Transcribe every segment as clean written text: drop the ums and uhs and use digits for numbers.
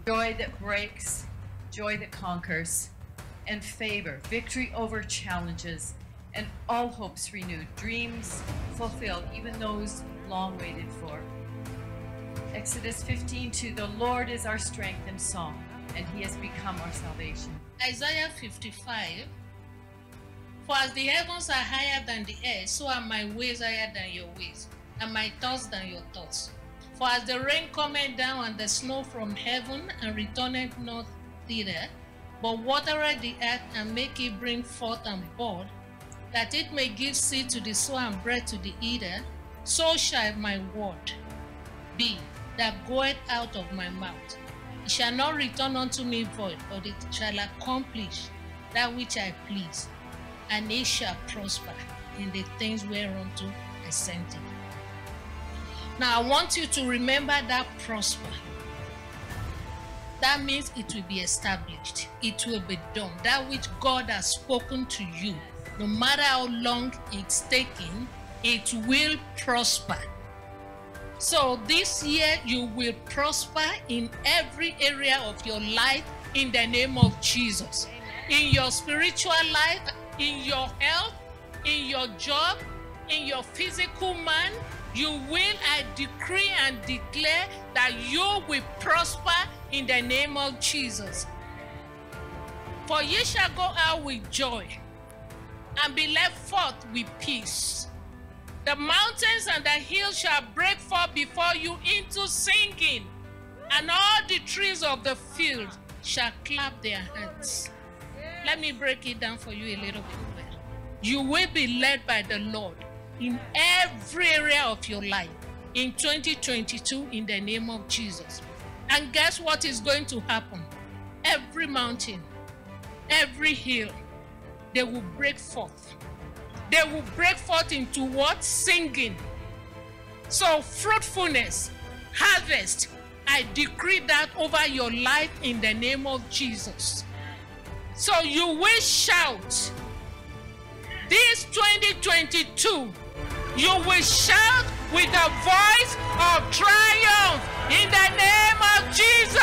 joy that breaks, joy that conquers, and favor, victory over challenges, and all hopes renewed, dreams fulfilled, even those long waited for. Exodus 15:2, the Lord is our strength and song, and he has become our salvation. Isaiah 55, for as the heavens are higher than the earth, so are my ways higher than your ways, and my thoughts than your thoughts. For as the rain cometh down and the snow from heaven, and returneth not thither, but watereth the earth, and make it bring forth and bud, that it may give seed to the sower and bread to the eater, so shall my word be that goeth out of my mouth. It shall not return unto me void, but it shall accomplish that which I please, and it shall prosper in the things whereunto I sent it. Now I want you to remember that prosper. That means it will be established. It will be done. That which God has spoken to you, no matter how long it's taking, it will prosper. So this year you will prosper in every area of your life in the name of Jesus. In your spiritual life, in your health, in your job, in your physical man, you will, I decree and declare that you will prosper in the name of Jesus. For ye shall go out with joy and be led forth with peace. The mountains and the hills shall break forth before you into singing, and all the trees of the field shall clap their hands. Let me break it down for you a little bit better. You will be led by the Lord in every area of your life in 2022 in the name of Jesus. And guess what is going to happen? Every mountain, every hill, they will break forth. They will break forth into what? Singing. So fruitfulness, harvest, I decree that over your life in the name of Jesus. So you will shout. This 2022, you will shout with a voice of triumph in the name of Jesus.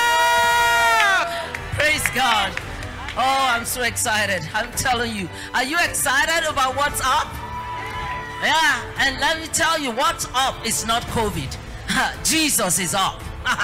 Praise God. Oh, I'm so excited. I'm telling you. Are you excited about what's up? Yeah, and let me tell you, what's up is not COVID. Jesus is up.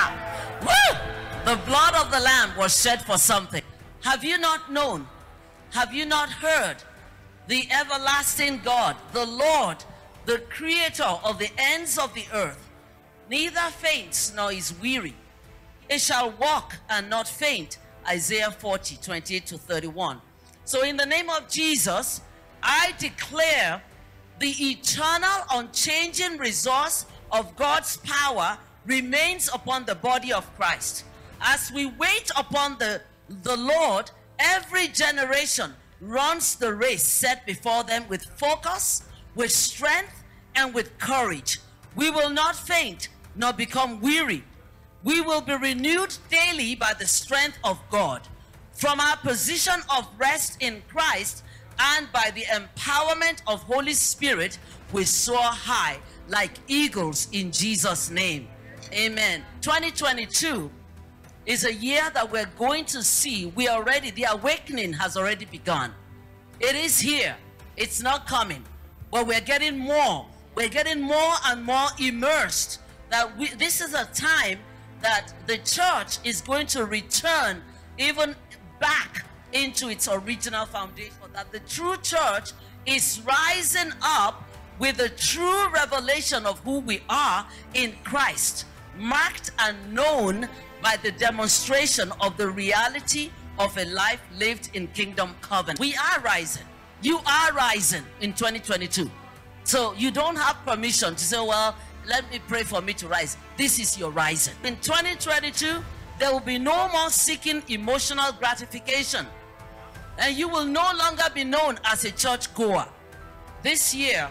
Woo! The blood of the Lamb was shed for something. Have you not known? Have you not heard? The everlasting God, the Lord, the creator of the ends of the earth, neither faints nor is weary. It shall walk and not faint. Isaiah 40, 28 to 31. So in the name of Jesus, I declare the eternal, unchanging resource of God's power remains upon the body of Christ. As we wait upon the Lord, every generation runs the race set before them with focus, with strength, and with courage. We will not faint nor become weary. We will be renewed daily by the strength of God. From our position of rest in Christ and by the empowerment of Holy Spirit, we soar high like eagles in Jesus' name. Amen. 2022 is a year that we're going to see. The awakening has already begun. It is here. It's not coming. But we're getting more. We're getting more and more immersed. This is a time that the church is going to return even back into its original foundation. That the true church is rising up with the true revelation of who we are in Christ, marked and known by the demonstration of the reality of a life lived in kingdom covenant. We are rising. You are rising in 2022. So you don't have permission to say, well, let me pray for me to rise. This is your rising. In 2022, there will be no more seeking emotional gratification. And you will no longer be known as a church goer. This year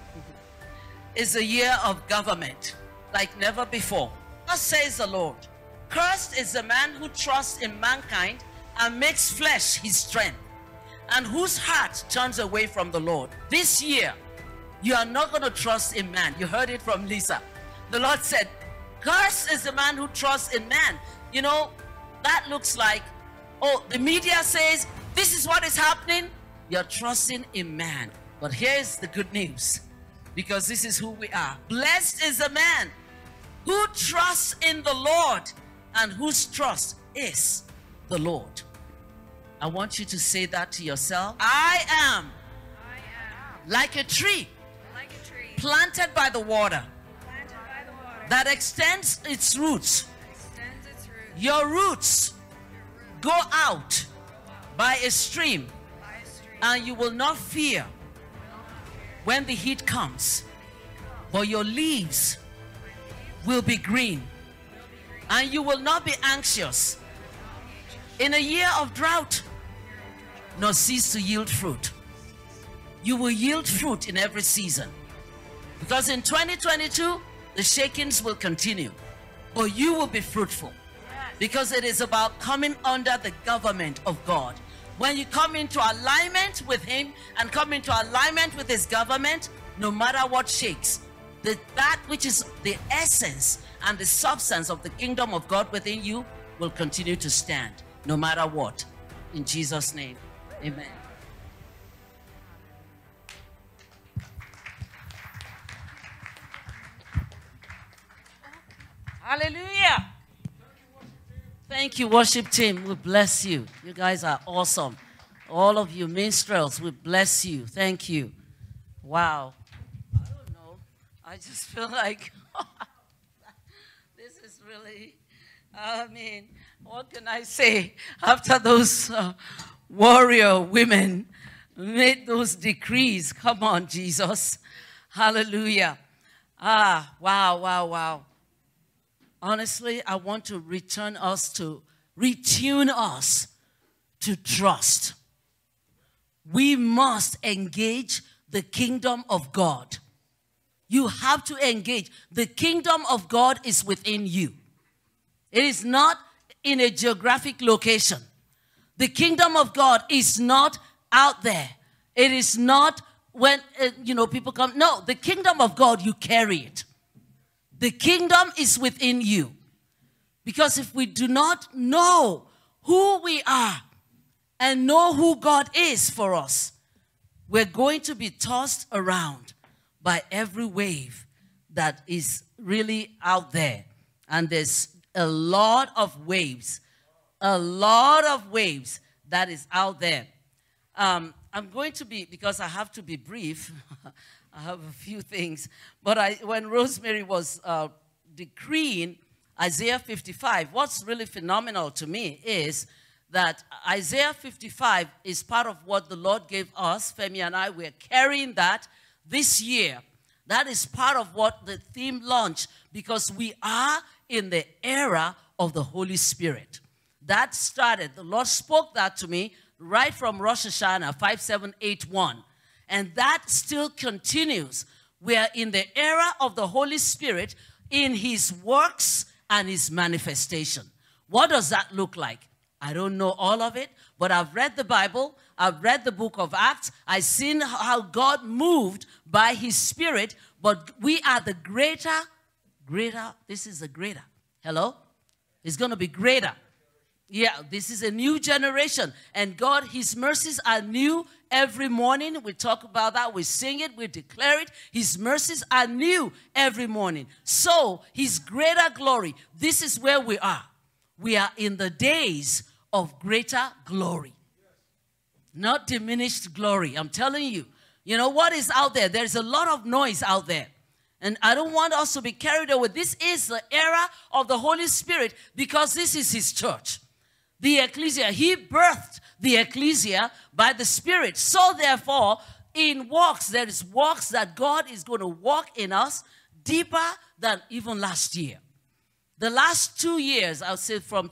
is a year of government like never before. Thus says the Lord, cursed is the man who trusts in mankind and makes flesh his strength, and whose heart turns away from the Lord. This year, you are not going to trust in man. You heard it from Lisa. The Lord said, cursed is the man who trusts in man. You know, that looks like, oh, the media says this is what is happening, you're trusting in man. But here's the good news, because this is who we are. Blessed is the man who trusts in the Lord and whose trust is the Lord. I want you to say that to yourself. I am like a tree planted by the water that extends its roots. Your roots go out by a stream, and you will not fear when the heat comes, but your leaves will be green, and you will not be anxious in a year of drought, nor cease to yield fruit. You will yield fruit in every season, because in 2022 the shakings will continue, but you will be fruitful, because it is about coming under the government of God. When you come into alignment with him and come into alignment with his government, no matter what shakes, that which is the essence and the substance of the kingdom of God within you will continue to stand, no matter what. In Jesus' name, amen. Hallelujah. Thank you, worship team. We bless you. You guys are awesome. All of you minstrels, we bless you. Thank you. Wow. I don't know. I just feel like this is really, I mean, what can I say? After those warrior women made those decrees. Come on, Jesus. Hallelujah. Ah, wow, wow, wow. Honestly, I want to retune us to trust. We must engage the kingdom of God. You have to engage. The kingdom of God is within you. It is not in a geographic location. The kingdom of God is not out there. It is not when, people come. No, the kingdom of God, you carry it. The kingdom is within you. Because if we do not know who we are and know who God is for us, we're going to be tossed around by every wave that is really out there. And there's a lot of waves that is out there. I'm going to be, because I have to be brief, I have a few things. But when Rosemary was decreeing Isaiah 55, what's really phenomenal to me is that Isaiah 55 is part of what the Lord gave us. Femi and I, we're carrying that this year. That is part of what the theme launched, because we are in the era of the Holy Spirit. That started, the Lord spoke that to me right from Rosh Hashanah 5781. And that still continues. We are in the era of the Holy Spirit in his works and his manifestation. What does that look like? I don't know all of it, but I've read the Bible. I've read the book of Acts. I've seen how God moved by his Spirit, but we are the greater. This is the greater. Hello? It's going to be greater. Yeah, this is a new generation. And God, his mercies are new every morning. We talk about that. We sing it. We declare it. His mercies are new every morning. So, his greater glory. This is where we are. We are in the days of greater glory. Not diminished glory. I'm telling you. You know what is out there? There's a lot of noise out there. And I don't want us to be carried away. This is the era of the Holy Spirit, because this is his church. The ecclesia. He birthed the ecclesia by the Spirit. So therefore, in walks, there is walks that God is going to walk in us deeper than even last year. The last 2 years, I'll say from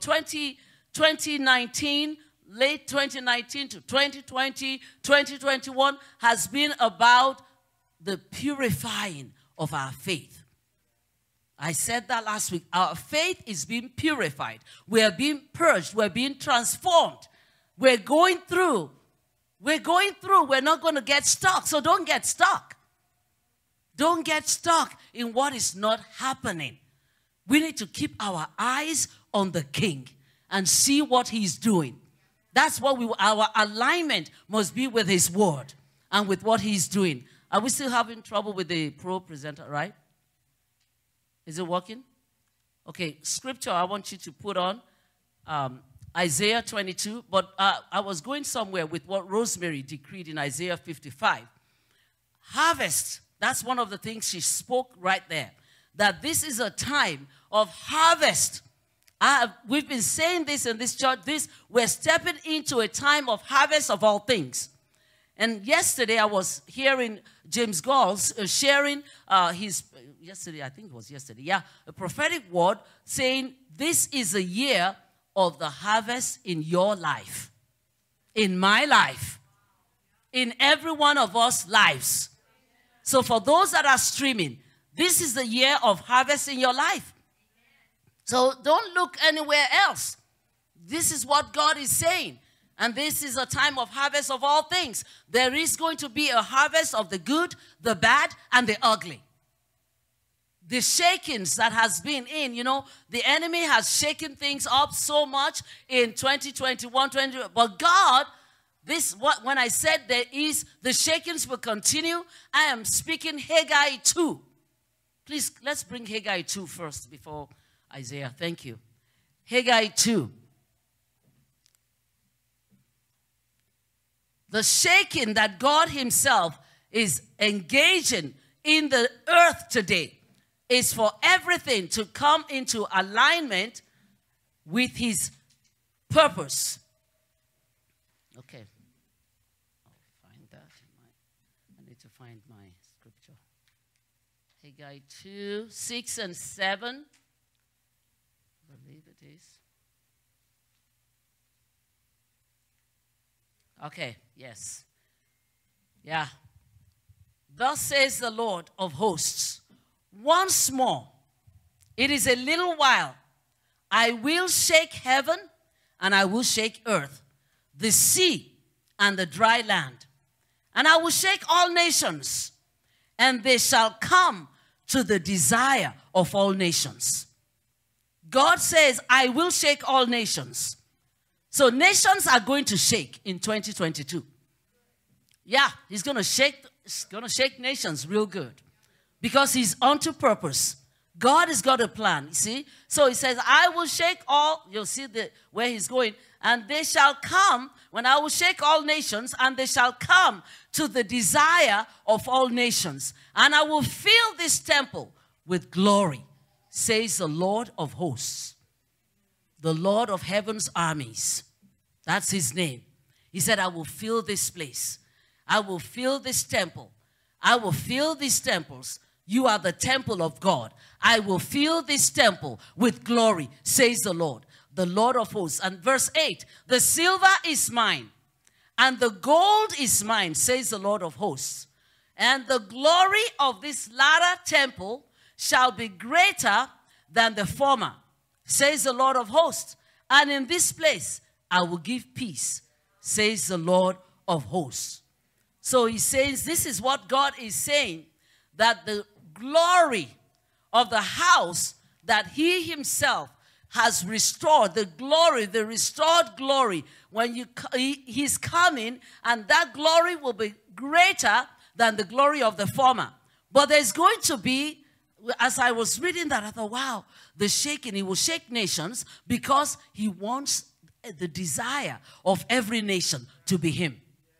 2019, late 2019 to 2020, 2021, has been about the purifying of our faith. I said that last week. Our faith is being purified. We are being purged. We're being transformed. We're going through. We're not going to get stuck. So don't get stuck. Don't get stuck in what is not happening. We need to keep our eyes on the King. and see what he's doing. That's what our alignment must be with his word and with what he's doing. Are we still having trouble with the pro presenter, right? Is it working? Okay, scripture I want you to put on Isaiah 22, but I was going somewhere with what Rosemary decreed in Isaiah 55. Harvest, that's one of the things she spoke right there, that this is a time of harvest. We've been saying this in this church, we're stepping into a time of harvest of all things. And yesterday I was hearing James Gauls sharing yesterday, I think it was yesterday, yeah, a prophetic word saying this is a year of the harvest in your life, in my life, in every one of us lives. So for those that are streaming, this is the year of harvest in your life. So don't look anywhere else. This is what God is saying. And this is a time of harvest of all things. There is going to be a harvest of the good, the bad, and the ugly. The shakings that has been in, the enemy has shaken things up so much in 2021, but God, when I said the shakings will continue, I am speaking Haggai 2. Please, let's bring Haggai 2 first before Isaiah. Thank you. Haggai 2. The shaking that God himself is engaging in the earth today is for everything to come into alignment with his purpose. Okay. I'll find that. I need to find my scripture. Haggai 2, 6 and 7. I believe it is. Okay, yes. Yeah. Thus says the Lord of hosts, once more, it is a little while, I will shake heaven and I will shake earth, the sea and the dry land. And I will shake all nations, and they shall come to the desire of all nations. God says, I will shake all nations. So nations are going to shake in 2022. Yeah, he's going to shake nations real good. Because he's onto purpose. God has got a plan, you see. So he says, I will shake all, you'll see where he's going. And they shall come, when I will shake all nations, and they shall come to the desire of all nations. And I will fill this temple with glory, says the Lord of hosts. The Lord of heaven's armies. That's his name. He said, I will fill this place. I will fill this temple. I will fill these temples. You are the temple of God. I will fill this temple with glory, says the Lord of hosts. And verse 8, the silver is mine, and the gold is mine, says the Lord of hosts. And the glory of this latter temple shall be greater than the former, says the Lord of hosts. And in this place I will give peace, says the Lord of hosts. So he says, this is what God is saying, that the glory of the house that he himself has restored, the glory, the restored glory, when he's coming, and that glory will be greater than the glory of the former. But there's going to be, as I was reading that, I thought, wow, the shaking, he will shake nations because he wants the desire of every nation to be him.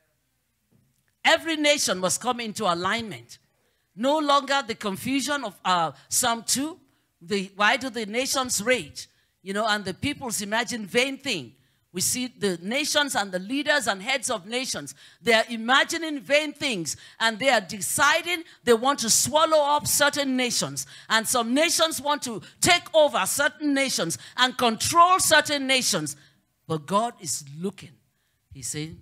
Every nation must come into alignment. No longer the confusion of Psalm 2. Why do the nations rage? And the peoples imagine vain things. We see the nations and the leaders and heads of nations. They are imagining vain things. And they are deciding they want to swallow up certain nations. And some nations want to take over certain nations and control certain nations. But God is looking. He's saying,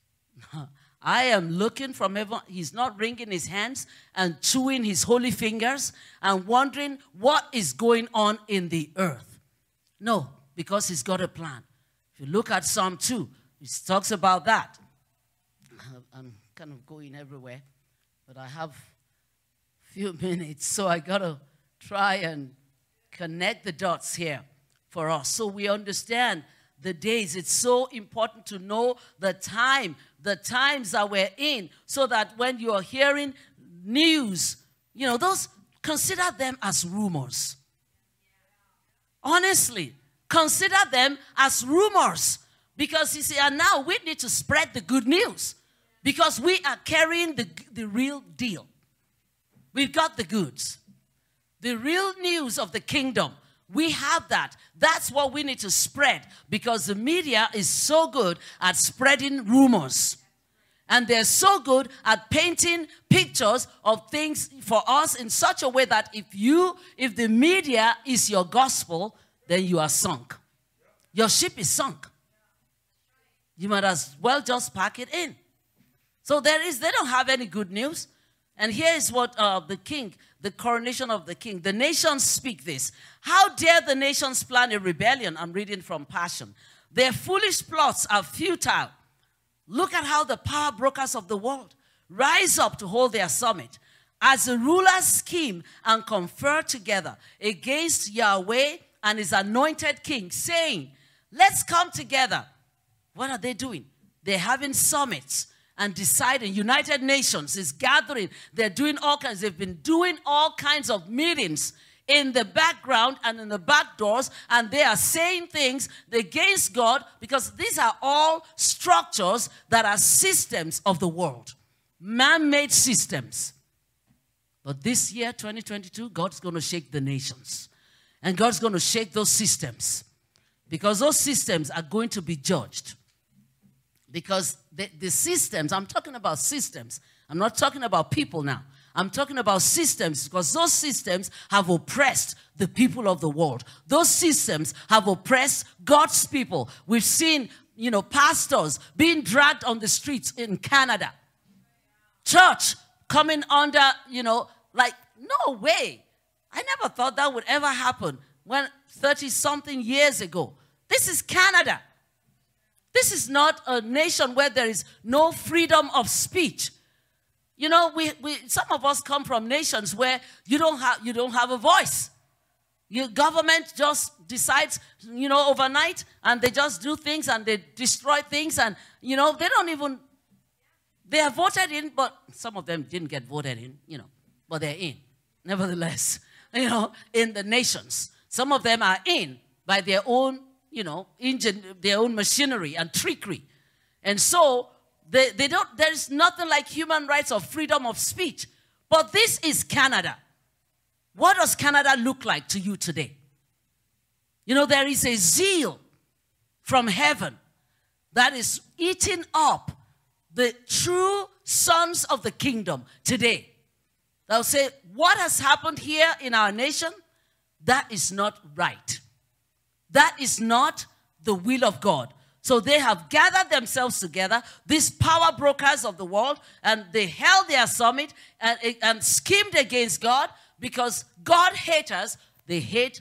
I am looking from heaven. He's not wringing his hands and chewing his holy fingers and wondering what is going on in the earth. No, because he's got a plan. If you look at Psalm 2, it talks about that. I'm kind of going everywhere, but I have a few minutes, so I got to try and connect the dots here. for us. So we understand the days. It's so important to know the times that we're in, so that when you're hearing news, you know, consider them as rumors. Honestly, consider them as rumors. Because you see, and now we need to spread the good news, because we are carrying the real deal. We've got the goods. The real news of the kingdom. We have that. That's what we need to spread, because the media is so good at spreading rumors. And they're so good at painting pictures of things for us in such a way that if the media is your gospel, then you are sunk. Your ship is sunk. You might as well just pack it in. So they don't have any good news. And here is what the coronation of the king. The nations speak this. How dare the nations plan a rebellion? I'm reading from Passion. Their foolish plots are futile. Look at how the power brokers of the world rise up to hold their summit. As the rulers scheme and confer together against Yahweh and his anointed king, saying, let's come together. What are they doing? They're having summits and deciding. United Nations is gathering. They're doing all kinds. They've been doing all kinds of meetings in the background and in the back doors, and they are saying things against God, because these are all structures that are systems of the world, man-made systems. But this year, 2022, God's going to shake the nations, and God's going to shake those systems, because those systems are going to be judged. Because the systems, I'm talking about systems. I'm not talking about people now. I'm talking about systems, because those systems have oppressed the people of the world. Those systems have oppressed God's people. We've seen, pastors being dragged on the streets in Canada. Church coming under, like, no way. I never thought that would ever happen when 30-something years ago. This is Canada. This is not a nation where there is no freedom of speech. Some of us come from nations where you don't have a voice. Your government just decides, overnight, and they just do things and they destroy things, and they are voted in, but some of them didn't get voted in, but they're in. Nevertheless, in the nations, some of them are in by their own, their own machinery and trickery, and so. There is nothing like human rights or freedom of speech. But this is Canada. What does Canada look like to you today? There is a zeal from heaven that is eating up the true sons of the kingdom today. They'll say, what has happened here in our nation? That is not right. That is not the will of God. So they have gathered themselves together, these power brokers of the world, and they held their summit and schemed against God, because God haters, they hate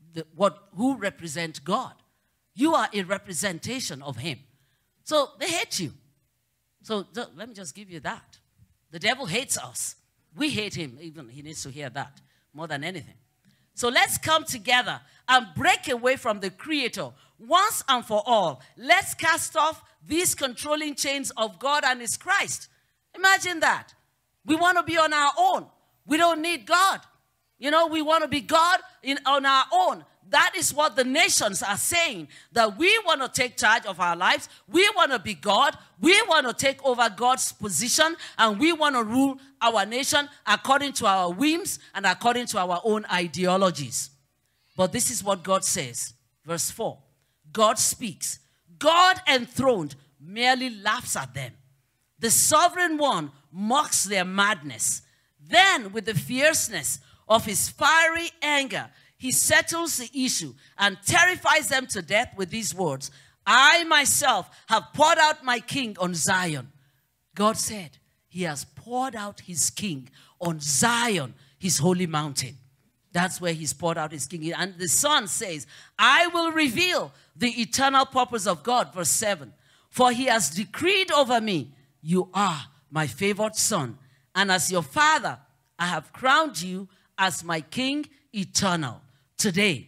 who represent God. You are a representation of him. So they hate you. So let me just give you that. The devil hates us. We hate him. Even he needs to hear that more than anything. So let's come together and break away from the Creator once and for all. Let's cast off these controlling chains of God and his Christ. Imagine that. We want to be on our own. We don't need God. We want to be God on our own. That is what the nations are saying, that we want to take charge of our lives. We want to be God. We want to take over God's position, and we want to rule our nation according to our whims and according to our own ideologies. But this is what God says. Verse 4. God speaks. God enthroned merely laughs at them. The sovereign one mocks their madness. Then, with the fierceness of his fiery anger, he settles the issue and terrifies them to death with these words, I myself have poured out my king on Zion. God said he has poured out his king on Zion, his holy mountain. That's where he's poured out his king. And the Son says, I will reveal the eternal purpose of God. Verse 7. For he has decreed over me, you are my favored son. And as your father, I have crowned you as my king eternal. Today,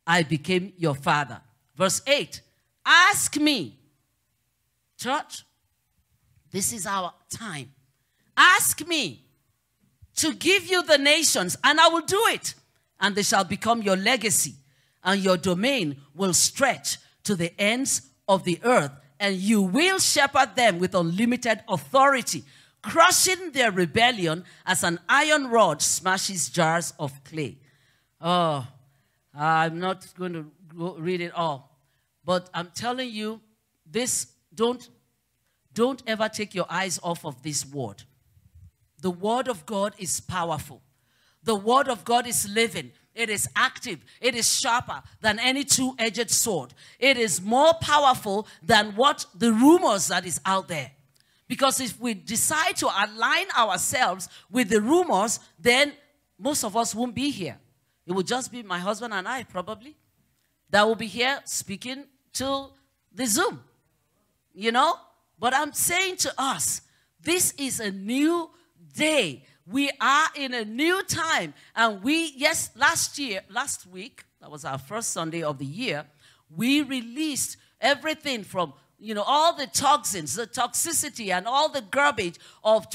I became your father. Verse 8, ask me. Church, this is our time. Ask me to give you the nations, and I will do it. And they shall become your legacy, and your domain will stretch to the ends of the earth, and you will shepherd them with unlimited authority, crushing their rebellion as an iron rod smashes jars of clay. Oh, I'm not going to read it all, but I'm telling you, this, don't ever take your eyes off of this word. The word of God is powerful. The word of God is living. It is active. It is sharper than any two-edged sword. It is more powerful than what the rumors that is out there. Because if we decide to align ourselves with the rumors, then most of us won't be here. It will just be my husband and I, probably, that will be here speaking to the Zoom. You know? But I'm saying to us, this is a new day. We are in a new time. And last week, that was our first Sunday of the year, we released everything from, all the toxins, the toxicity, and all the garbage of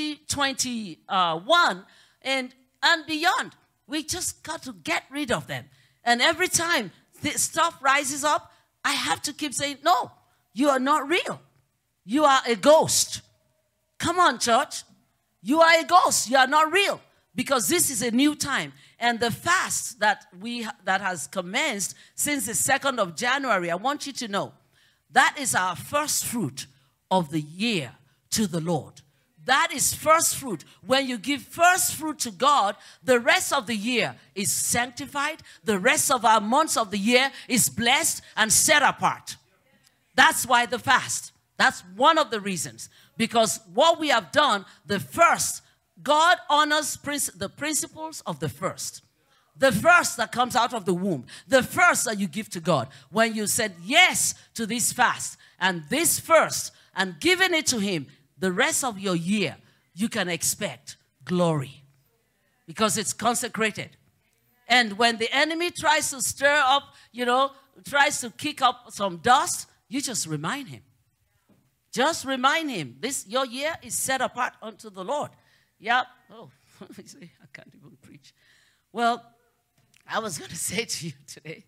2021 and beyond. We just got to get rid of them. And every time this stuff rises up, I have to keep saying, no, you are not real. You are a ghost. Come on, church. You are a ghost. You are not real. Because this is a new time. And the fast that has commenced since the 2nd of January, I want you to know, that is our first fruit of the year to the Lord. That is first fruit. When you give first fruit to God, the rest of the year is sanctified. The rest of our months of the year is blessed and set apart. That's why the fast. That's one of the reasons. Because what we have done, the first, God honors the principles of the first. The first that comes out of the womb. The first that you give to God. When you said yes to this fast and this first and giving it to Him, the rest of your year, you can expect glory. Because it's consecrated. And when the enemy tries to stir up, tries to kick up some dust, you just remind him. Just remind him, your year is set apart unto the Lord. Yeah. Oh, I can't even preach. Well, I was going to say to you today,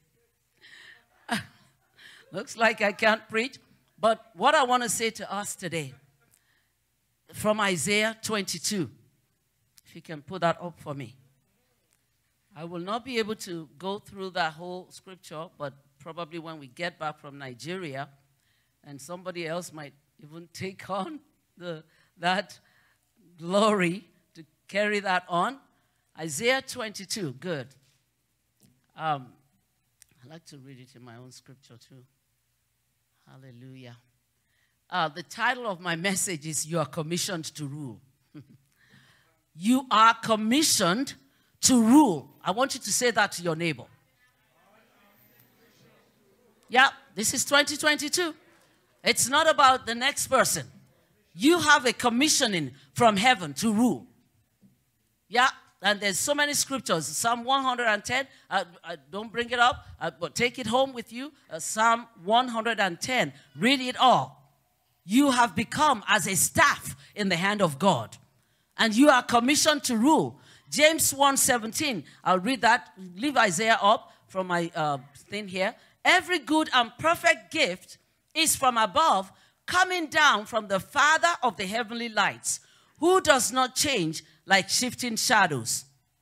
looks like I can't preach, but what I want to say to us today, from Isaiah 22, if you can put that up for me. I will not be able to go through that whole scripture, but probably when we get back from Nigeria, and somebody else might even take on that glory to carry that on. Isaiah 22, good. I like to read it in my own scripture too. Hallelujah. The title of my message is You Are Commissioned to Rule. You are commissioned to rule. I want you to say that to your neighbor. Yeah, this is 2022. It's not about the next person. You have a commissioning from heaven to rule. Yeah, and there's so many scriptures. Psalm 110, don't bring it up, but take it home with you. Psalm 110, read it all. You have become as a staff in the hand of God. And you are commissioned to rule. James 1:17, I'll read that. Leave Isaiah up from my thing here. Every good and perfect gift is from above, coming down from the Father of the heavenly lights, who does not change like shifting shadows.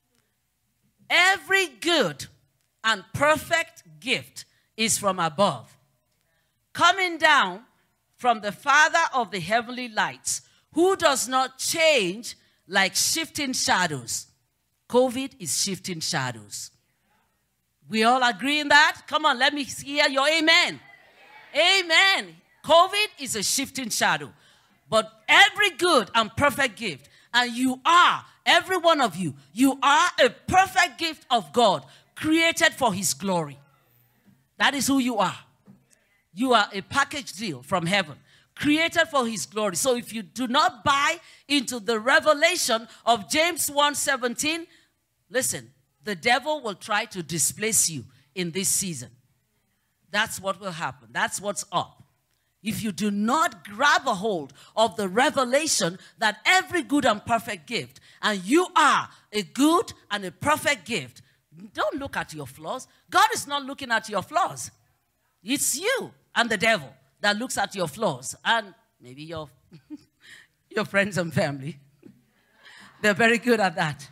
Every good and perfect gift is from above, coming down from the Father of the heavenly lights, who does not change like shifting shadows. COVID is shifting shadows. We all agree in that? Come on, let me hear your amen. Amen. COVID is a shifting shadow. But every good and perfect gift, and you are, every one of you, you are a perfect gift of God, created for His glory. That is who you are. You are a package deal from heaven, created for His glory. So if you do not buy into the revelation of James 1:17, listen, the devil will try to displace you in this season. That's what will happen. That's what's up. If you do not grab a hold of the revelation that every good and perfect gift, and you are a good and a perfect gift, don't look at your flaws. God is not looking at your flaws. It's you and the devil that looks at your flaws, and maybe your friends and family. They're very good at that.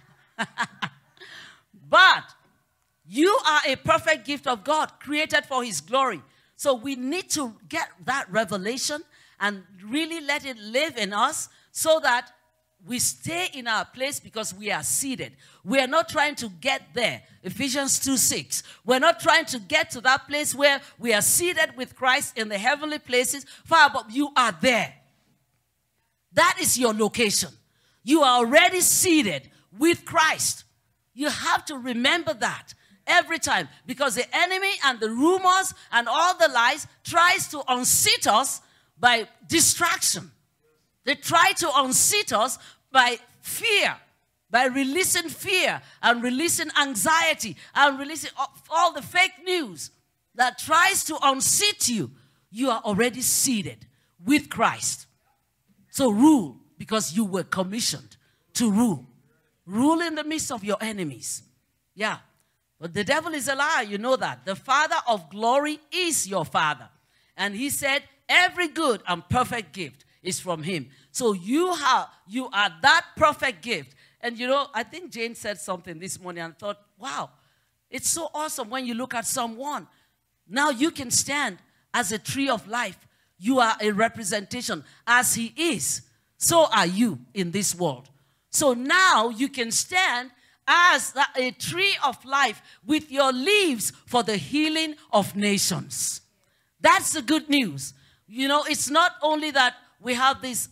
But you are a perfect gift of God, created for his glory. So we need to get that revelation and really let it live in us so that we stay in our place because we are seated. We are not trying to get there. Ephesians 2:6. We're not trying to get to that place where we are seated with Christ in the heavenly places. Far above, you are there. That is your location. You are already seated with Christ. You have to remember that every time, because the enemy and the rumors and all the lies tries to unseat us by distraction. They try to unseat us by fear, by releasing fear and releasing anxiety and releasing all the fake news that tries to unseat you. You are already seated with Christ. So rule, because you were commissioned to rule. Rule in the midst of your enemies. Yeah. But the devil is a liar, you know that. The Father of glory is your Father. And he said, every good and perfect gift is from him. So you are that perfect gift. And you know, I think Jane said something this morning and I thought, wow, it's so awesome when you look at Psalm 1. Now you can stand as a tree of life. You are a representation. As he is, so are you in this world. So now you can stand as a tree of life with your leaves for the healing of nations. That's the good news. You know, it's not only that we have this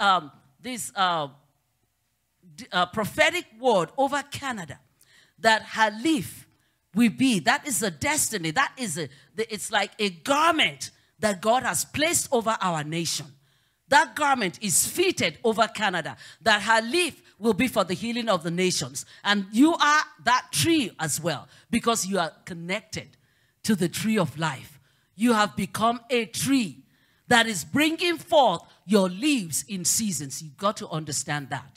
prophetic word over Canada, that her leaf will be, that is a destiny, that is it's like a garment that God has placed over our nation. That garment is fitted over Canada, that her leaf will be for the healing of the nations. And you are that tree as well, because you are connected to the tree of life. You have become a tree that is bringing forth your leaves in seasons. You've got to understand that.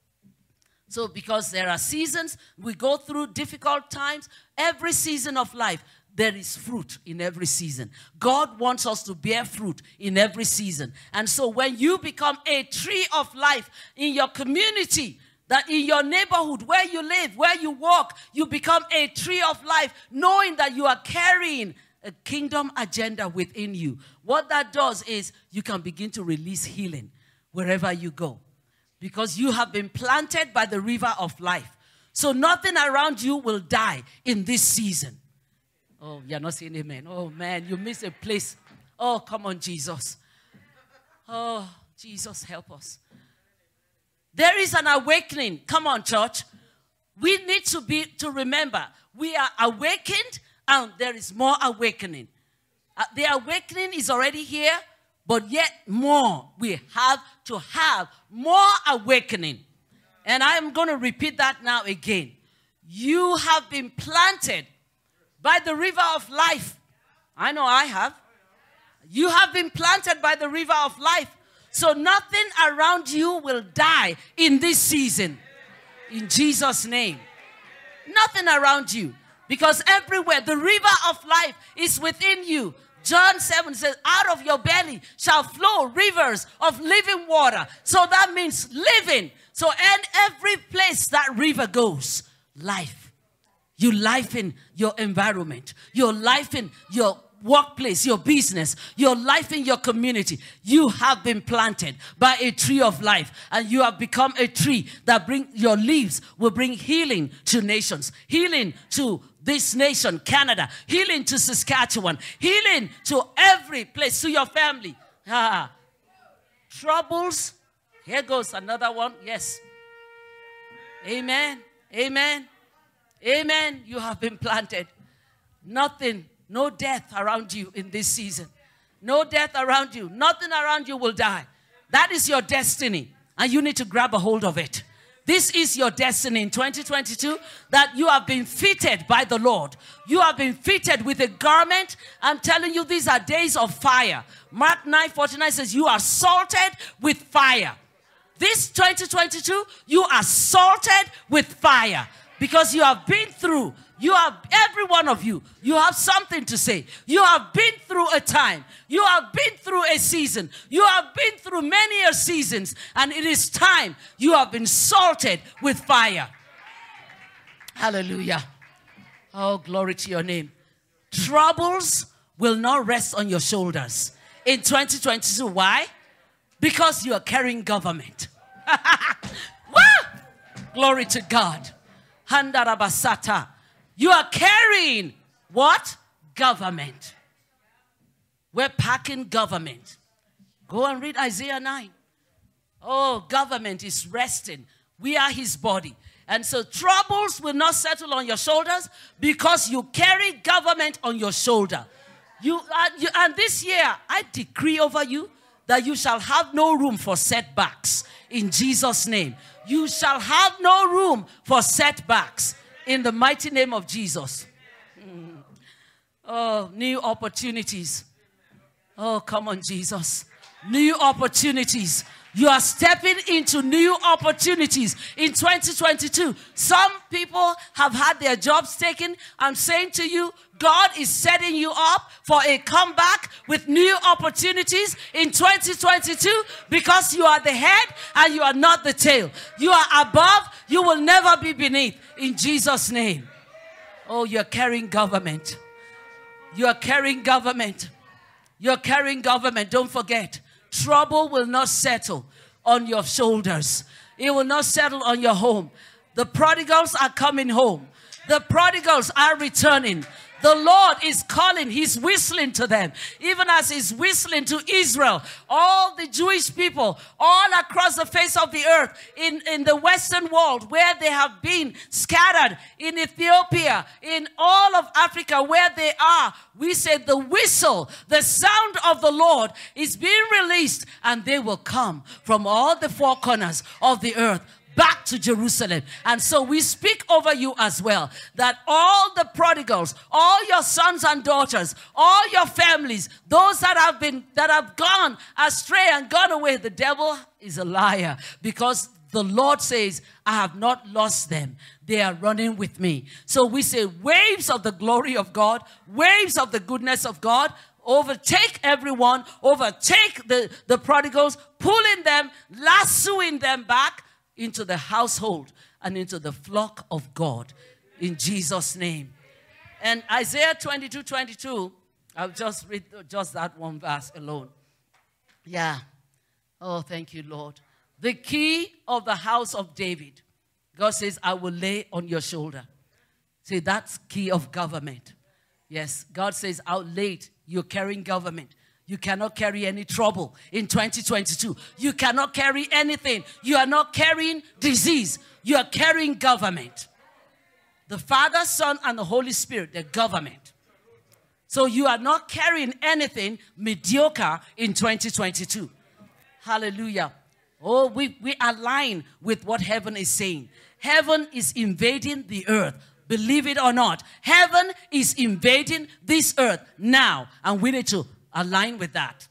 So because there are seasons, we go through difficult times. Every season of life, there is fruit in every season. God wants us to bear fruit in every season. And so when you become a tree of life in your community, that in your neighborhood, where you live, where you walk, you become a tree of life, knowing that you are carrying a kingdom agenda within you. What that does is you can begin to release healing wherever you go, because you have been planted by the river of life. So nothing around you will die in this season. Oh, you're not saying amen. Oh, man, you miss a place. Oh, come on, Jesus. Oh, Jesus, help us. There is an awakening. Come on, church. We need to remember, we are awakened and there is more awakening. The awakening is already here, but yet more. We have to have more awakening. And I'm going to repeat that now again. You have been planted by the river of life. I know I have. You have been planted by the river of life. So nothing around you will die in this season. In Jesus' name. Nothing around you. Because everywhere, the river of life is within you. John 7 says, out of your belly shall flow rivers of living water. So that means living. So and every place that river goes, life. You life in your environment. Your life in your workplace, your business, your life in your community. You have been planted by a tree of life, and you have become a tree that your leaves will bring healing to nations, healing to this nation, Canada, healing to Saskatchewan, healing to every place, to your family. Troubles. Here goes another one. Yes. Amen. Amen. Amen. You have been planted. Nothing, no death around you in this season. No death around you. Nothing around you will die. That is your destiny. And you need to grab a hold of it. This is your destiny in 2022, that you have been fitted by the Lord. You have been fitted with a garment. I'm telling you, these are days of fire. Mark 9:49 says, you are salted with fire. This 2022, you are salted with fire because you have been through. You have, every one of you, you have something to say. You have been through a time. You have been through a season. You have been through many seasons. And it is time you have been salted with fire. Hallelujah. Oh, glory to your name. Troubles will not rest on your shoulders in 2022. Why? Because you are carrying government. Glory to God. Handarabasata. You are carrying what? Government. We're packing government. Go and read Isaiah 9. Oh, government is resting. We are his body. And so troubles will not settle on your shoulders because you carry government on your shoulder. And this year, I decree over you that you shall have no room for setbacks in Jesus' name. You shall have no room for setbacks in the mighty name of Jesus. Oh, new opportunities. Oh, come on, Jesus. New opportunities. You are stepping into new opportunities in 2022. Some people have had their jobs taken. I'm saying to you, God is setting you up for a comeback with new opportunities in 2022 because you are the head and you are not the tail. You are above. You will never be beneath in Jesus' name. Oh, you're carrying government. You're carrying government. You're carrying government. Don't forget. Trouble will not settle on your shoulders. It will not settle on your home. The prodigals are coming home. The prodigals are returning. The Lord is calling. He's whistling to them. Even as he's whistling to Israel. All the Jewish people all across the face of the earth in the Western world where they have been scattered, in Ethiopia, in all of Africa where they are. We say the whistle, the sound of the Lord is being released, and they will come from all the four corners of the earth back to Jerusalem. And so we speak over you as well, that all the prodigals, all your sons and daughters, all your families, those that have gone astray and gone away, the devil is a liar, because the Lord says, I have not lost them. They are running with me. So we say waves of the glory of God, waves of the goodness of God, overtake everyone, overtake the prodigals, pulling them, lassoing them back into the household and into the flock of God in Jesus' name. And Isaiah 22:22, I'll just read just that one verse alone. Yeah. Oh, thank you, Lord. The key of the house of David, God says, I will lay on your shoulder. See, that's key of government. Yes, God says, I'll lay it. You're carrying government. You cannot carry any trouble in 2022. You cannot carry anything. You are not carrying disease. You are carrying government. The Father, Son, and the Holy Spirit, the government. So you are not carrying anything mediocre in 2022. Hallelujah. Oh, we align with what heaven is saying. Heaven is invading the earth. Believe it or not. Heaven is invading this earth now. And we need to align with that.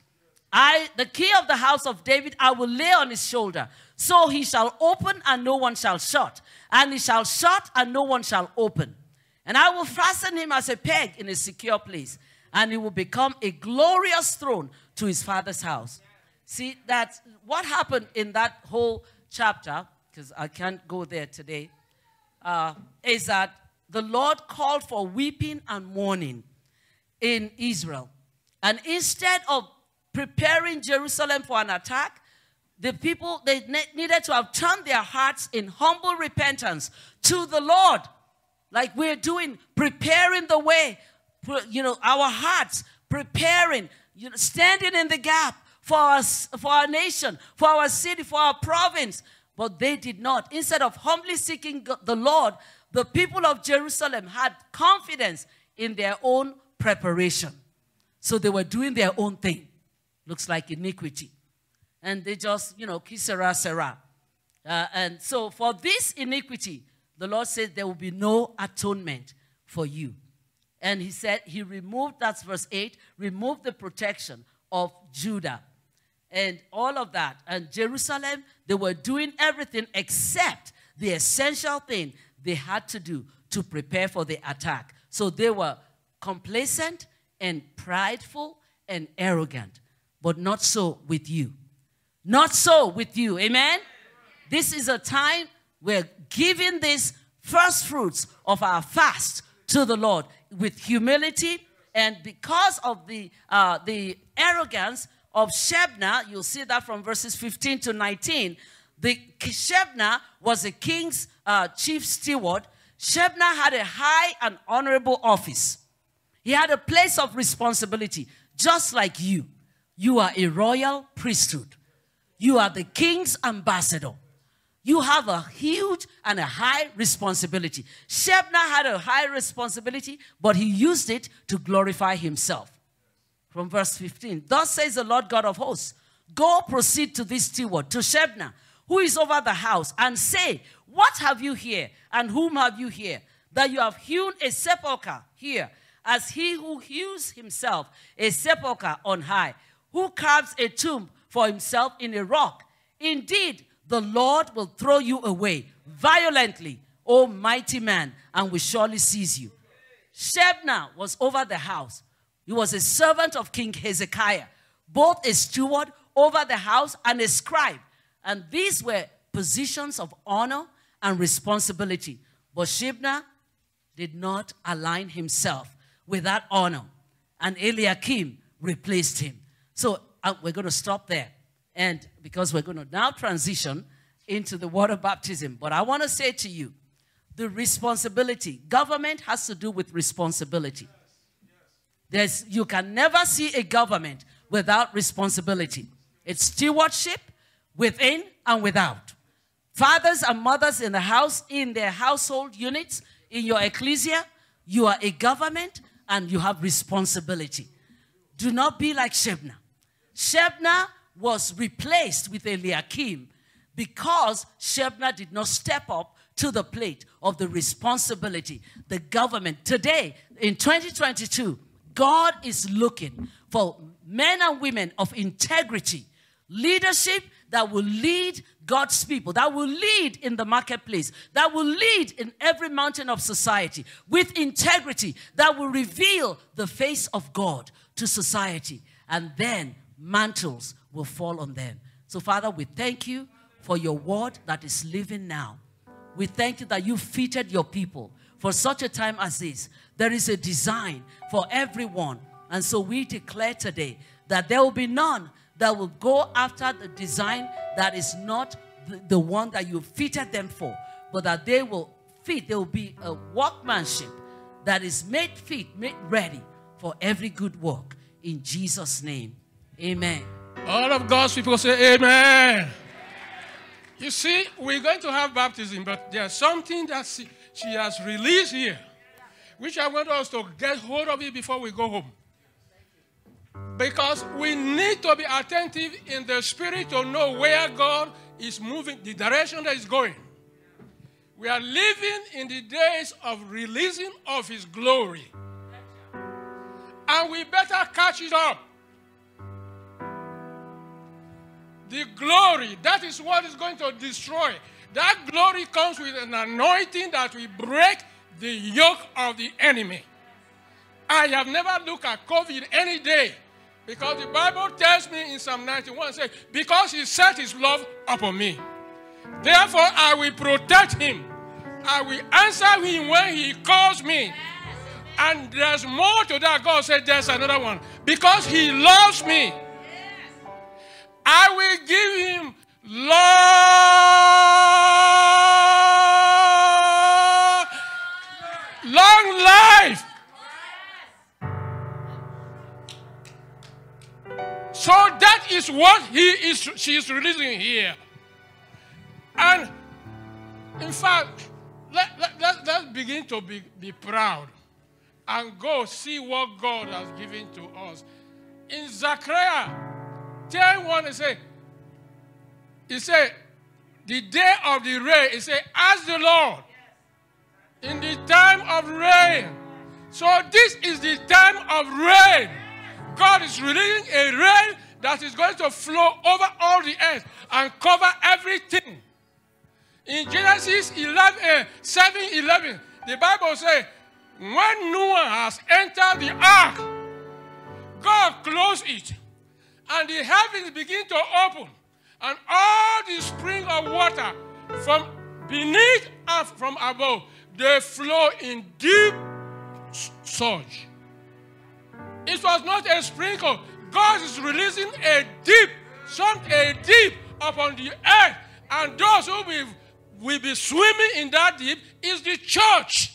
The key of the house of David, I will lay on his shoulder. So he shall open and no one shall shut. And he shall shut and no one shall open. And I will fasten him as a peg in a secure place. And he will become a glorious throne to his father's house. See, that's what happened in that whole chapter, because I can't go there today, is that the Lord called for weeping and mourning in Israel. And instead of preparing Jerusalem for an attack, the people, they needed to have turned their hearts in humble repentance to the Lord. Like we're doing, preparing the way, our hearts, preparing, standing in the gap for our nation, for our city, for our province. But they did not. Instead of humbly seeking the Lord, the people of Jerusalem had confidence in their own preparation. So they were doing their own thing. Looks like iniquity. And they just, que sera, sera. And so for this iniquity, the Lord said there will be no atonement for you. And he said he removed, that's verse 8, removed the protection of Judah and all of that. And Jerusalem, they were doing everything except the essential thing they had to do to prepare for the attack. So they were complacent and prideful and arrogant. But not so with you. Not so with you. Amen? This is a time we're giving these first fruits of our fast to the Lord with humility. And because of the arrogance of Shebna, you'll see that from verses 15 to 19, Shebna was a king's chief steward. Shebna had a high and honorable office. He had a place of responsibility, just like you. You are a royal priesthood. You are the king's ambassador. You have a huge and a high responsibility. Shebna had a high responsibility, but he used it to glorify himself. From verse 15, thus says the Lord God of hosts, go proceed to this steward, to Shebna, who is over the house, and say, what have you here, and whom have you here, that you have hewn a sepulchre here, as he who hews himself a sepulchre on high, who carves a tomb for himself in a rock. Indeed, the Lord will throw you away violently, O mighty man, and will surely seize you. Shebna was over the house. He was a servant of King Hezekiah, both a steward over the house and a scribe. And these were positions of honor and responsibility. But Shebna did not align himself with that honor. And Eliakim replaced him. So we're going to stop there. And because we're going to now transition into the water baptism. But I want to say to you, the responsibility. Government has to do with responsibility. You can never see a government without responsibility. It's stewardship within and without. Fathers and mothers in the house, in their household units, in your ecclesia, you are a government and you have responsibility. Do not be like Shebna. Shebna was replaced with Eliakim because Shebna did not step up to the plate of the responsibility. The government today, in 2022, God is looking for men and women of integrity, leadership that will lead God's people, that will lead in the marketplace, that will lead in every mountain of society with integrity, that will reveal the face of God to society. And then mantles will fall on them. So, Father, we thank you for your word that is living now. We thank you that you fitted your people for such a time as this. There is a design for everyone. And so we declare today that there will be none that will go after the design that is not the one that you fitted them for, but that they will fit. There will be a workmanship that is made fit, made ready for every good work. In Jesus' name, amen. All of God's people say amen. You see, we're going to have baptism, but there's something that she has released here, which I want us to get hold of it before we go home. Because we need to be attentive in the spirit to know where God is moving, the direction that He's going. We are living in the days of releasing of His glory. And we better catch it up. The glory, that is what is going to destroy. That glory comes with an anointing that will break the yoke of the enemy. I have never looked at COVID any day, because the Bible tells me in Psalm 91, says, because He set His love upon me, therefore I will protect him. I will answer him when he calls me. And there's more to that. God said there's another one. Because He loves me, I will give him long life. So that is what she is releasing here. And in fact, let's begin to be proud and go see what God has given to us. In Zechariah 10:1, he said, the day of the rain, it says, ask the Lord in the time of rain. So this is the time of rain. God is releasing a rain that is going to flow over all the earth and cover everything. In Genesis 7:11, the Bible says, when Noah has entered the ark, God closed it, and the heavens begin to open, and all the spring of water from beneath and from above, they flow in deep surge. It was not a sprinkle. God is releasing a deep upon the earth, and those who will be swimming in that deep is the church.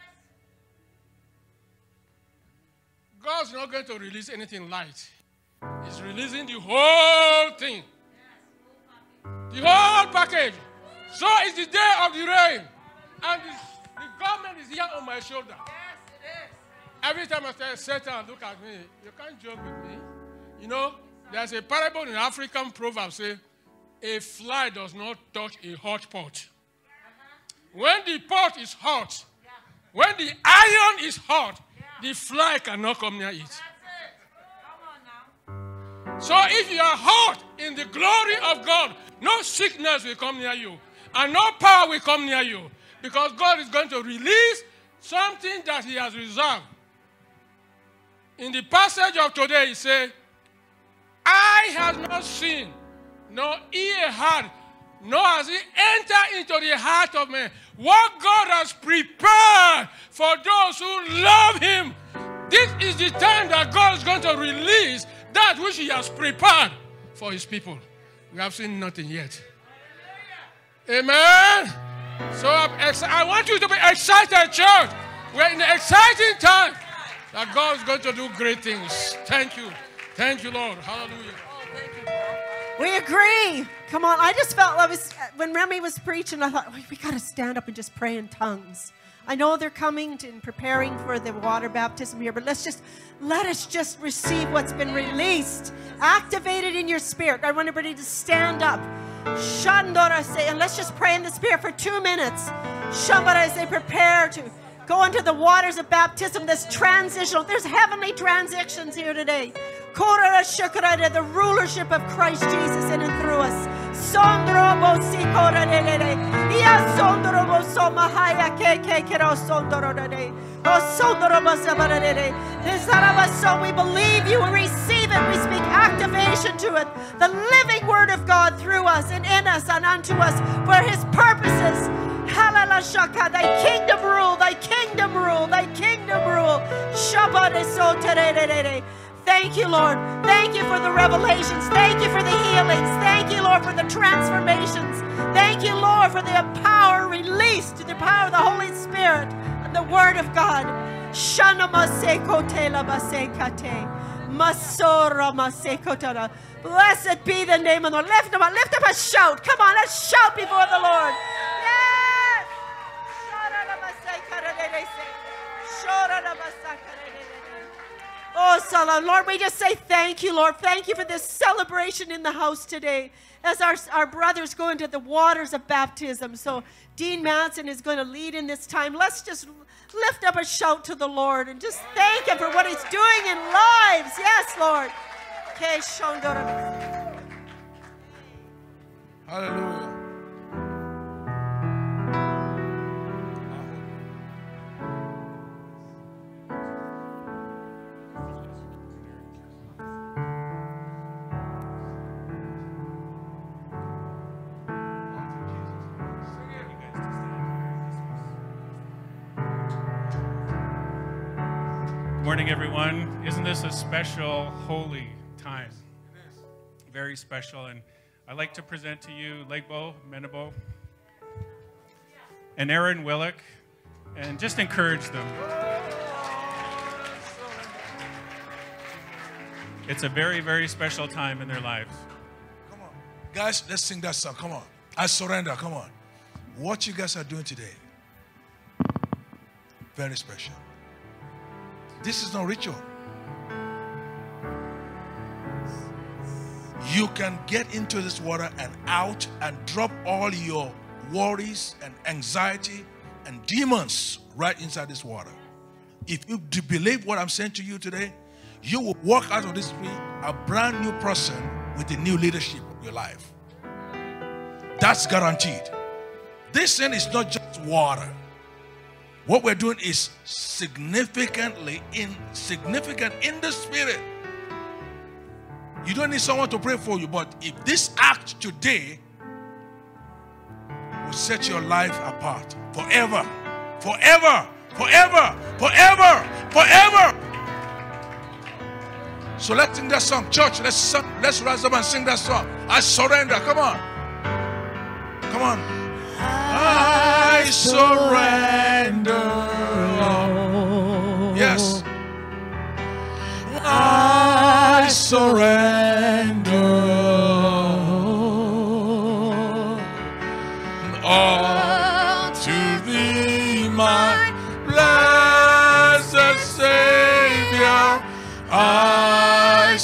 God's not going to release anything light. He's releasing the whole thing. The whole package. So it's the day of the rain. And the government is here on my shoulder. Every time I say, Satan, look at me. You can't joke with me. You know, there's a parable in African proverb say, a fly does not touch a hot pot. When the pot is hot, when the iron is hot, the fly cannot come near it. So if you are hot in the glory of God, no sickness will come near you, and no power will come near you, because God is going to release something that he has reserved. In the passage of today, he said, eye has not seen, nor ear heard, nor has he entered into the heart of man what God has prepared for those who love him. This is the time that God is going to release that which he has prepared for his people. We have seen nothing yet. Amen. So I want you to be excited, church. We're in an exciting time that God is going to do great things. Thank you. Thank you, Lord. Hallelujah. We agree. Come on. I just felt when Remy was preaching, I thought, we got to stand up and just pray in tongues. I know they're coming and preparing for the water baptism here, but let us just receive what's been released. Activate it in your spirit. I want everybody to stand up. And let's just pray in the spirit for 2 minutes. As they prepare to go into the waters of baptism, this transitional. There's heavenly transitions here today. The rulership of Christ Jesus in and through us. So we believe you, we receive it, we speak activation to it. The living word of God through us and in us and unto us for his purposes. Thy kingdom rule, thy kingdom rule, thy kingdom rule. Thank you, Lord. Thank you for the revelations. Thank you for the healings. Thank you, Lord, for the transformations. Thank you, Lord, for the power released, the power of the Holy Spirit and the Word of God. Blessed be the name of the Lord. Lift them up. Lift up a shout. Come on, let's shout before the Lord. Yes! Oh, Salam. Lord, we just say thank you, Lord. Thank you for this celebration in the house today as our brothers go into the waters of baptism. So Dean Manson is going to lead in this time. Let's just lift up a shout to the Lord and just thank him for what he's doing in lives. Yes, Lord. Hallelujah. Morning, everyone. Isn't this a special, holy time? It is. Very special. And I'd like to present to you Legbo Menabo and Aaron Willick and just encourage them. It's a very, very special time in their lives. Come on. Guys, let's sing that song. Come on. I surrender. Come on. What you guys are doing today, very special. This is not ritual. you can get into this water and out and drop all your worries and anxiety and demons right inside this water. If you do believe what I'm saying to you today, you will walk out of this tree a brand new person with a new leadership of your life. That's guaranteed. This thing is not just water. What we're doing is significant in the spirit. You don't need someone to pray for you, but if this act today will set your life apart forever, forever, forever, forever, forever. So let's sing that song. Church, let's rise up and sing that song. I surrender. Come on. Come on. I surrender. Yes. I surrender all to thee, my blessed Savior. I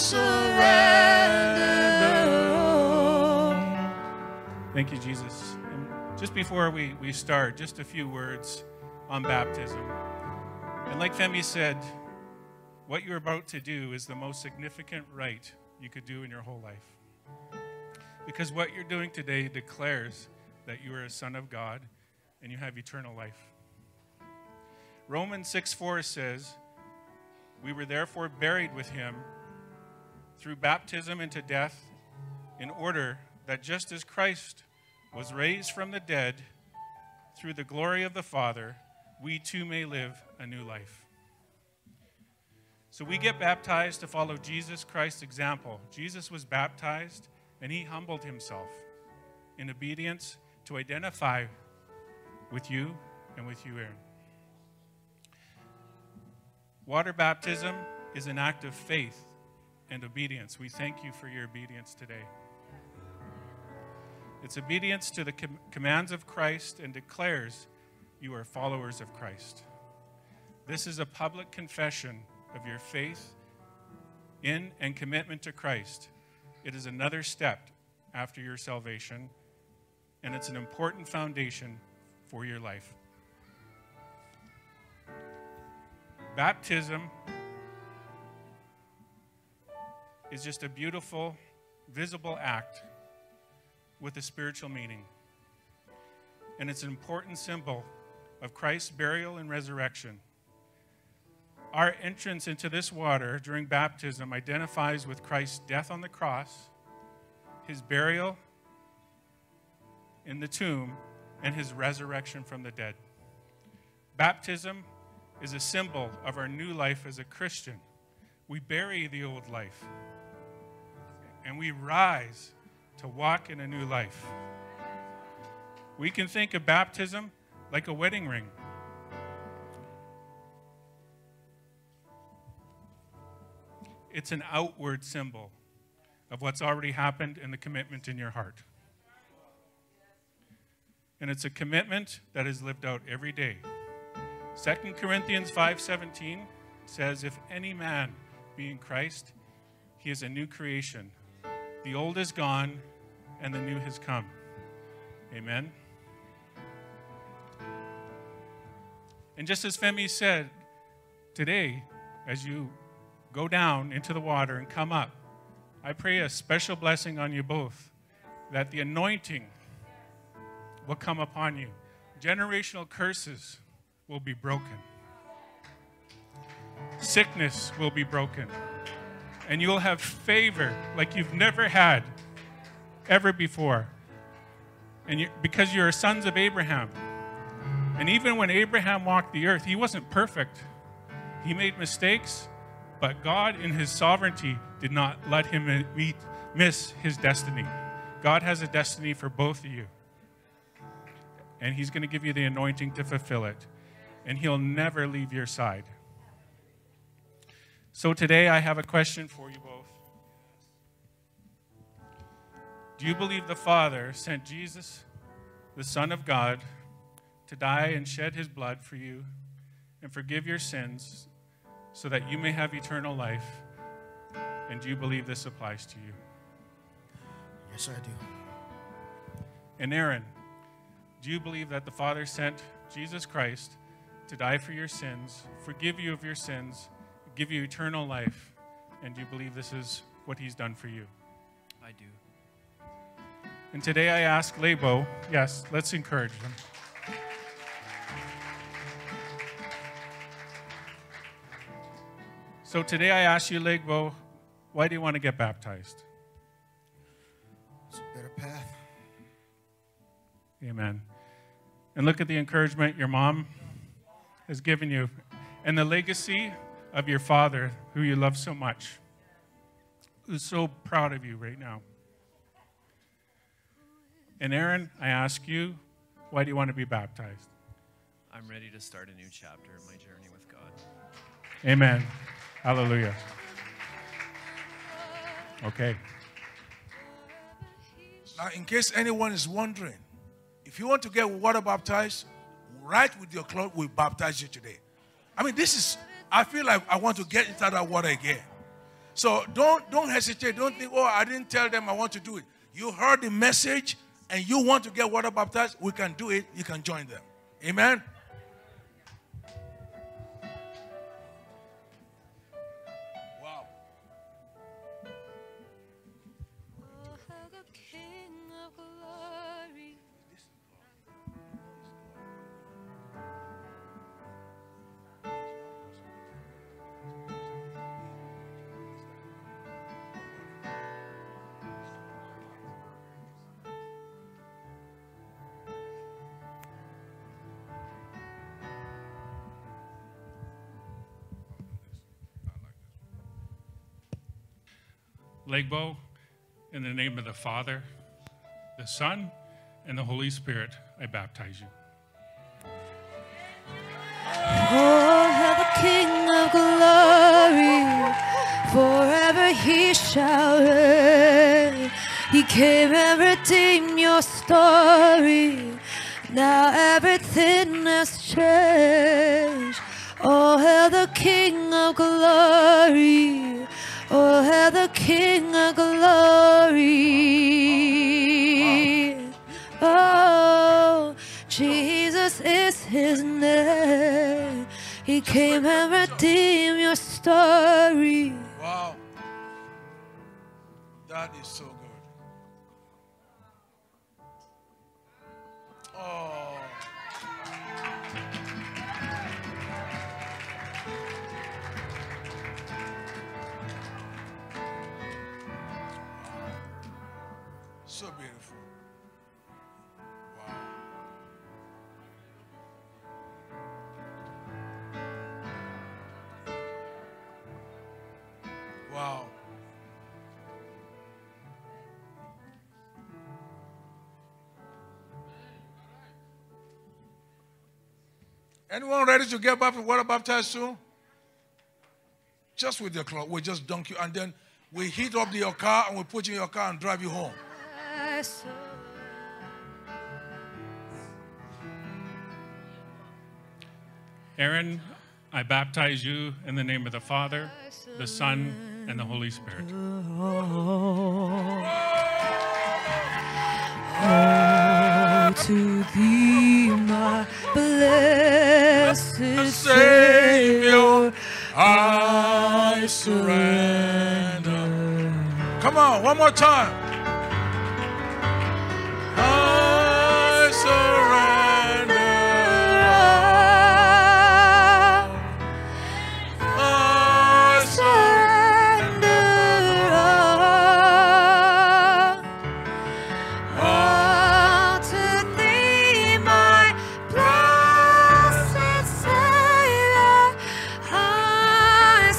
surrender. Thank you, Jesus. And just before we start, just a few words on baptism. And like Femi said, what you're about to do is the most significant rite you could do in your whole life. Because what you're doing today declares that you are a son of God and you have eternal life. Romans 6:4 says, we were therefore buried with him through baptism into death, in order that just as Christ was raised from the dead through the glory of the Father, we too may live a new life. So we get baptized to follow Jesus Christ's example. Jesus was baptized and he humbled himself in obedience to identify with you and with you, Aaron. Water baptism is an act of faith and obedience. We thank you for your obedience today. It's obedience to the commands of Christ and declares you are followers of Christ. This is a public confession of your faith in and commitment to Christ. It is another step after your salvation, and it's an important foundation for your life. Baptism is just a beautiful, visible act with a spiritual meaning. And it's an important symbol of Christ's burial and resurrection. Our entrance into this water during baptism identifies with Christ's death on the cross, his burial in the tomb, and his resurrection from the dead. Baptism is a symbol of our new life as a Christian. We bury the old life, and we rise to walk in a new life. We can think of baptism like a wedding ring. It's an outward symbol of what's already happened and the commitment in your heart. And it's a commitment that is lived out every day. 2 Corinthians 5:17 says, if any man be in Christ, he is a new creation. The old is gone and the new has come. Amen. And just as Femi said, today, as you go down into the water and come up, I pray a special blessing on you both, that the anointing will come upon you. Generational curses will be broken. Sickness will be broken. And you'll have favor like you've never had ever before. And because you're sons of Abraham. And even when Abraham walked the earth, he wasn't perfect. He made mistakes, but God in his sovereignty did not let him miss his destiny. God has a destiny for both of you. And he's going to give you the anointing to fulfill it. And he'll never leave your side. So today I have a question for you both. Do you believe the Father sent Jesus, the Son of God, to die and shed his blood for you and forgive your sins so that you may have eternal life? And do you believe this applies to you? Yes, I do. And Aaron, do you believe that the Father sent Jesus Christ to die for your sins, forgive you of your sins, give you eternal life? And do you believe this is what he's done for you? I do. And today I ask Lebo, yes, let's encourage them. So today I ask you, Lebo, why do you want to get baptized? It's a better path. Amen. And look at the encouragement your mom has given you and the legacy of your father, who you love so much, who's so proud of you right now. And Aaron, I ask you, why do you want to be baptized? I'm ready to start a new chapter in my journey with God. Amen. Hallelujah. Okay. Now, in case anyone is wondering, if you want to get water baptized, right with your cloth, we'll baptize you today. I mean, I feel like I want to get into that water again. So don't hesitate. Don't think, oh, I didn't tell them I want to do it. You heard the message and you want to get water baptized, we can do it. You can join them. Amen? Wow. Legbo, in the name of the Father, the Son, and the Holy Spirit, I baptize you. Oh, hail the King of glory, forever he shall reign. He came and redeemed your story, now everything has changed. Oh, hail the King of glory, oh, hail the King of glory. Oh, Jesus is his name. He came and redeemed your story. Wow. That is so good. Oh. So beautiful. Wow. Wow. Anyone ready to get water baptized soon? Just with your cloth, we just dunk you and then we heat up your car and we put you in your car and drive you home. Aaron, I baptize you in the name of the Father, the Son, and the Holy Spirit. Oh, to thee, my blessed Savior, I surrender. Come on, one more time. I surrender. I surrender. Oh, to thee, my blessed Savior, I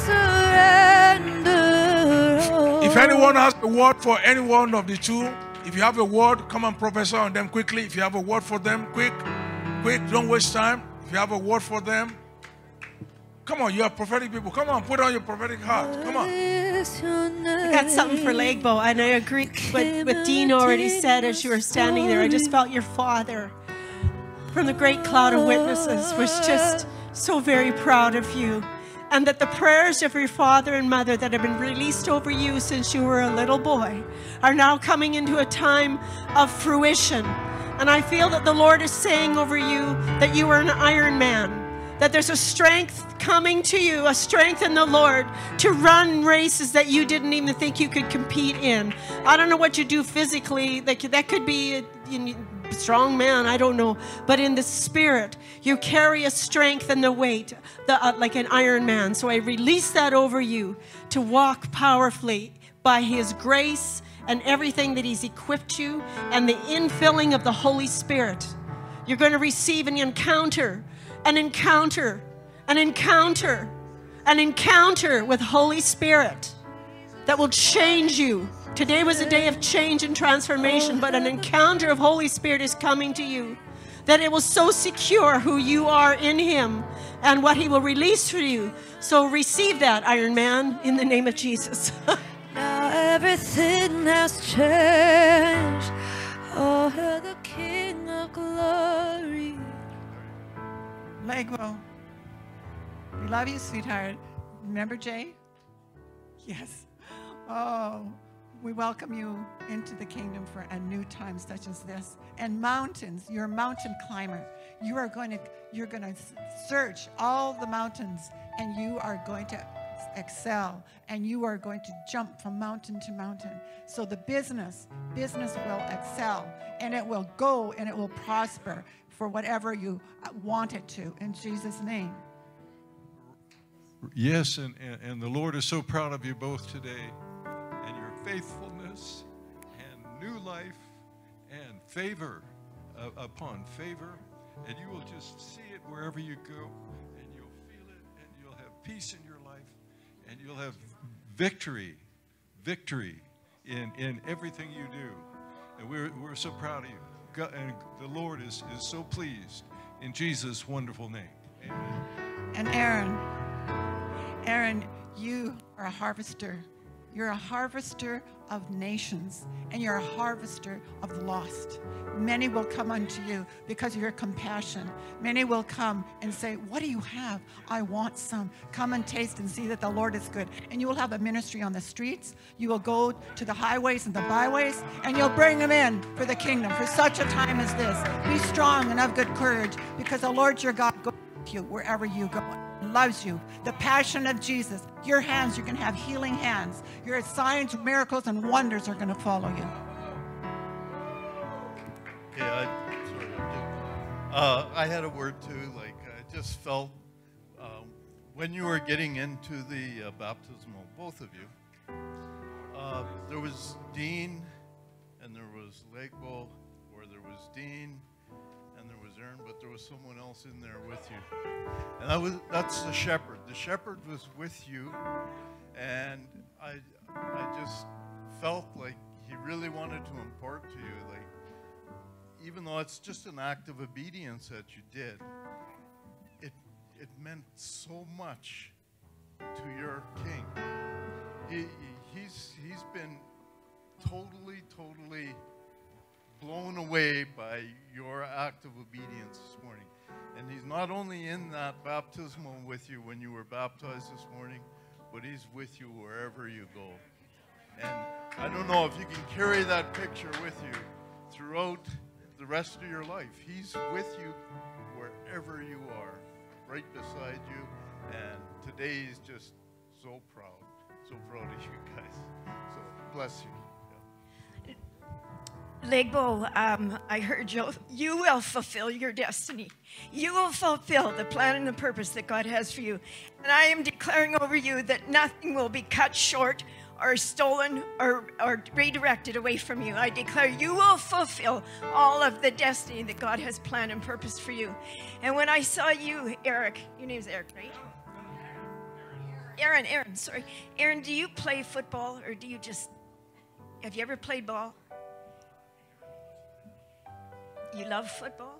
surrender. If anyone has a word for any one of the two, if you have a word, come and prophesy on them quickly. If you have a word for them, quick, don't waste time. If you have a word for them, come on, you are prophetic people. Come on, put on your prophetic heart. Come on. I got something for Legbo, and I agree with what Dean already said as you were standing there. I just felt your father from the great cloud of witnesses was just so very proud of you. and that the prayers of your father and mother that have been released over you since you were a little boy are now coming into a time of fruition. And I feel that the Lord is saying over you that you are an Iron Man, that there's a strength coming to you, a strength in the Lord to run races that you didn't even think you could compete in. I don't know what you do physically. That could be a strong man, I don't know. But in the spirit, you carry a strength and the weight like an Iron Man. So I release that over you to walk powerfully by His grace and everything that He's equipped you and the infilling of the Holy Spirit. You're going to receive an encounter with Holy Spirit that will change you. Today was a day of change and transformation, but an encounter of Holy Spirit is coming to you, that it will so secure who you are in Him and what He will release for you. So receive that, Iron Man, in the name of Jesus. Now everything has changed. Oh, the King of Glory. Legbo, we love you, sweetheart. Remember Jay? Yes. Oh, we welcome you into the kingdom for a new time such as this. And mountains, you're a mountain climber. You're going to search all the mountains, and you are going to excel, and you are going to jump from mountain to mountain. So the business will excel, and it will go, and it will prosper for whatever you want it to, in Jesus' name. Yes, and the Lord is so proud of you both today, and your faithfulness and new life and favor upon favor, and you will just see it wherever you go, and you'll feel it, and you'll have peace in your life, and you'll have victory in everything you do. And we're so proud of you. God, and the Lord is so pleased in Jesus' wonderful name. Amen. And Aaron, you are a harvester. You're a harvester of nations, and you're a harvester of the lost. Many will come unto you because of your compassion. Many will come and say, what do you have? I want some. Come and taste and see that the Lord is good. And you will have a ministry on the streets. You will go to the highways and the byways, and you'll bring them in for the kingdom for such a time as this. Be strong and of good courage, because the Lord your God goes with you wherever you go. Loves you. The passion of Jesus. Your hands, you can have healing hands. Your signs, miracles, and wonders are going to follow you. Yeah, I had a word too. Like, I just felt when you were getting into the baptismal, both of you, there was Dean and there was Legbo, or there was Dean and there was Aaron, but there was someone else in there with you. And that's the shepherd. The shepherd was with you, and I just felt like he really wanted to impart to you, like, even though it's just an act of obedience that you did, it meant so much to your king. He's been totally blown away by your act of obedience this morning. And he's not only in that baptismal with you when you were baptized this morning, but he's with you wherever you go. And I don't know if you can carry that picture with you throughout the rest of your life. He's with you wherever you are, right beside you. And today he's just so proud of you guys. So bless you. Legbo, I heard you will fulfill your destiny. You will fulfill the plan and the purpose that God has for you. And I am declaring over you that nothing will be cut short or stolen or redirected away from you. I declare you will fulfill all of the destiny that God has planned and purposed for you. And when I saw you, Eric, your name's Eric, right? Aaron, sorry. Aaron, do you play football, or do you just, have you ever played ball? You love football?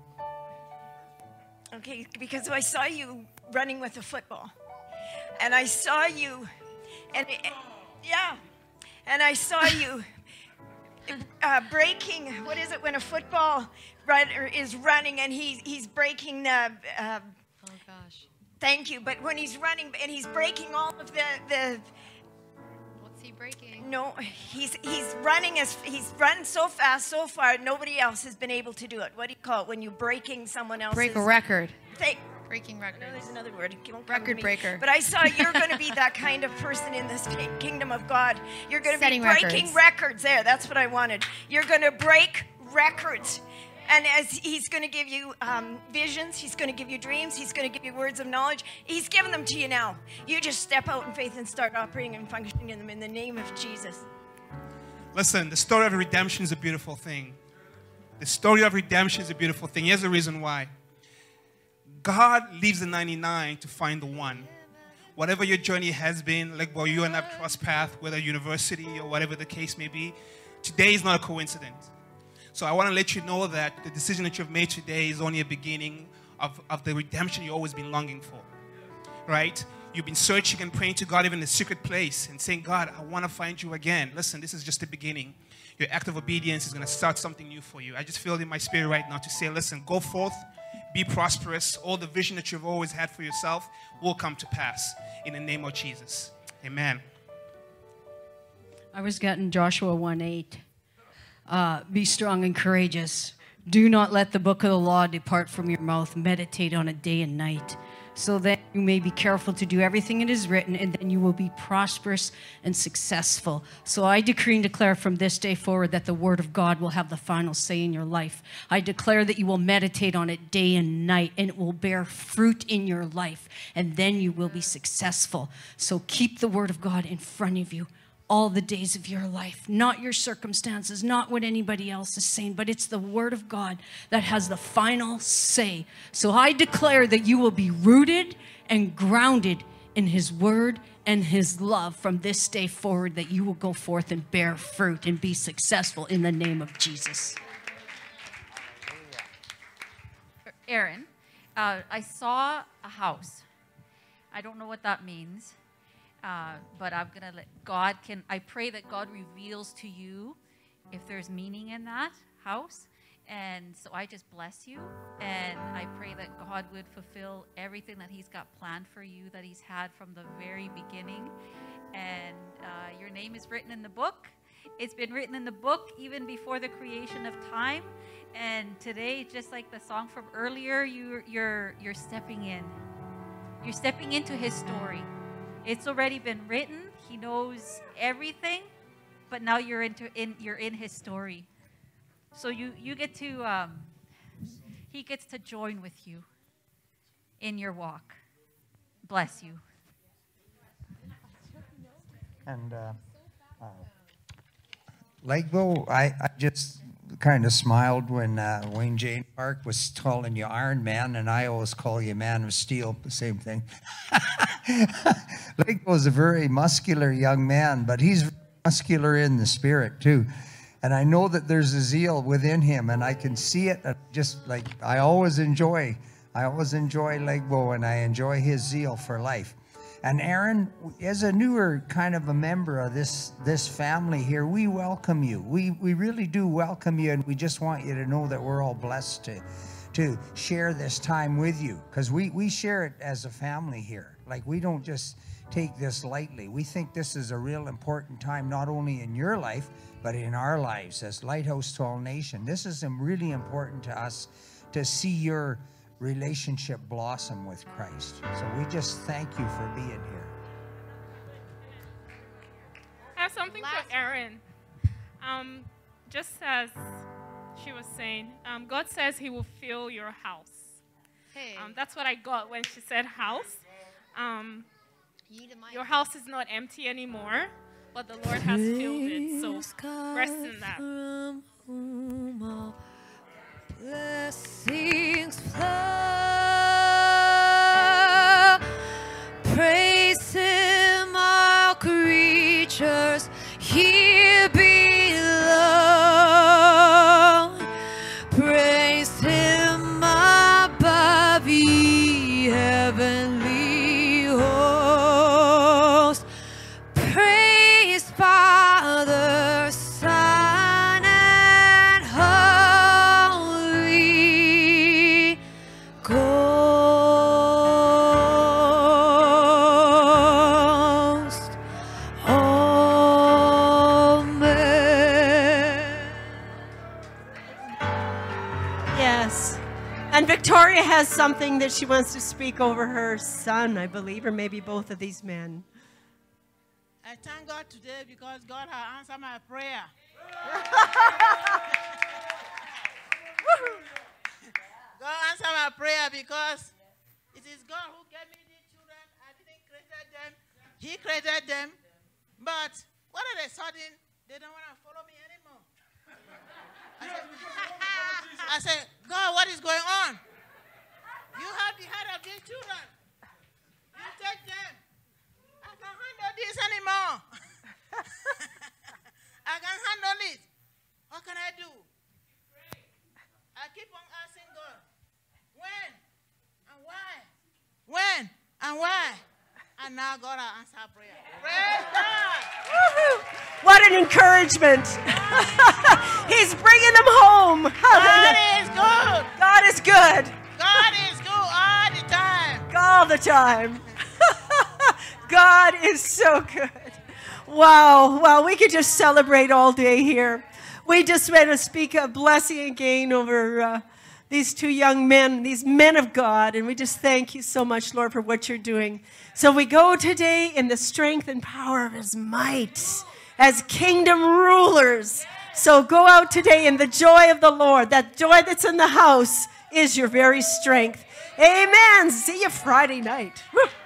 Okay, because I saw you running with a football. And I saw you, and I saw you breaking, what is it when a football runner is running and he's breaking the, Thank you. But when he's running and he's breaking all of the What's he breaking? no, he's running he's run so fast, so far, nobody else has been able to do it. What do you call it when you're breaking someone else's? Break a record. Breaking record. No, there's another word. It won't come to Record me. breaker. But I saw you're going to be that kind of person in this kingdom of God. You're going to be Setting breaking records. There, that's what I wanted. You're going to break records. And as he's going to give you visions, he's going to give you dreams, he's going to give you words of knowledge. He's given them to you now. You just step out in faith and start operating and functioning in them in the name of Jesus. Listen, the story of redemption is a beautiful thing. The story of redemption is a beautiful thing. Here's the reason why. God leaves the 99 to find the one. Whatever your journey has been, like where you and I cross path, whether university or whatever the case may be, today is not a coincidence. So I want to let you know that the decision that you've made today is only a beginning of the redemption you've always been longing for, right? You've been searching and praying to God even in the secret place and saying, God, I want to find you again. Listen, this is just the beginning. Your act of obedience is going to start something new for you. I just feel in my spirit right now to say, listen, go forth, be prosperous. All the vision that you've always had for yourself will come to pass in the name of Jesus. Amen. I was getting Joshua 1:8. Be strong and courageous. Do not let the book of the law depart from your mouth. Meditate on it day and night, so that you may be careful to do everything it is written, and then you will be prosperous and successful. So I decree and declare from this day forward that the word of God will have the final say in your life. I declare that you will meditate on it day and night, and it will bear fruit in your life, and then you will be successful. So keep the word of God in front of you all the days of your life, not your circumstances, not what anybody else is saying, but it's the word of God that has the final say. So I declare that you will be rooted and grounded in his word and his love from this day forward, that you will go forth and bear fruit and be successful in the name of Jesus. Aaron, I saw a house. I don't know what that means. But I'm going to let God I pray that God reveals to you if there's meaning in that house. And so I just bless you. And I pray that God would fulfill everything that he's got planned for you, that he's had from the very beginning. And your name is written in the book. It's been written in the book even before the creation of time. And today, just like the song from earlier, you're stepping in. You're stepping into his story. It's already been written. He knows everything, but now you're in his story. So you get to he gets to join with you in your walk. Bless you. And Lakeville, I just kind of smiled when Wayne Jane Park was calling you Iron Man, and I always call you Man of Steel, the same thing. Lakeville's a very muscular young man, but he's muscular in the spirit too. And I know that there's a zeal within him, and I can see it. Just like I always enjoy Lakeville, and I enjoy his zeal for life. And Aaron, as a newer kind of a member of this family here, we welcome you. We really do welcome you, and we just want you to know that we're all blessed to share this time with you, because we share it as a family here. Like, we don't just take this lightly. We think this is a real important time, not only in your life, but in our lives as Lighthouse to All Nation. This is really important to us to see your relationship blossom with Christ. So we just thank you for being here. I have something for Erin. Just as she was saying, God says he will fill your house. Hey. That's what I got when she said house. Your house is not empty anymore, but the Lord has filled it. So rest in that. Blessings flow, praise him, all creatures here below, praise him above, ye heavenly hosts, praise Father, Son, and Holy And Victoria has something that she wants to speak over her son, I believe, or maybe both of these men. I thank God today because God has answered my prayer. God answered my prayer because it is God who gave me these children. I didn't create them. He created them. But all of a sudden, they don't want to follow me anymore. I said, God, what is going on? You have the head of these children. You take them. I can't handle this anymore. I can't handle it. What can I do? I keep on asking God, when and why? When and why? And now God has answered prayer. Praise God. What an encouragement. He's bringing them home. God is good. God is good. God is good all the time. All the time. God is so good. Wow. Wow. We could just celebrate all day here. We just want to speak a blessing again over these two young men, these men of God. And we just thank you so much, Lord, for what you're doing. So we go today in the strength and power of his might as kingdom rulers. So go out today in the joy of the Lord. That joy that's in the house is your very strength. Amen. See you Friday night. Woo.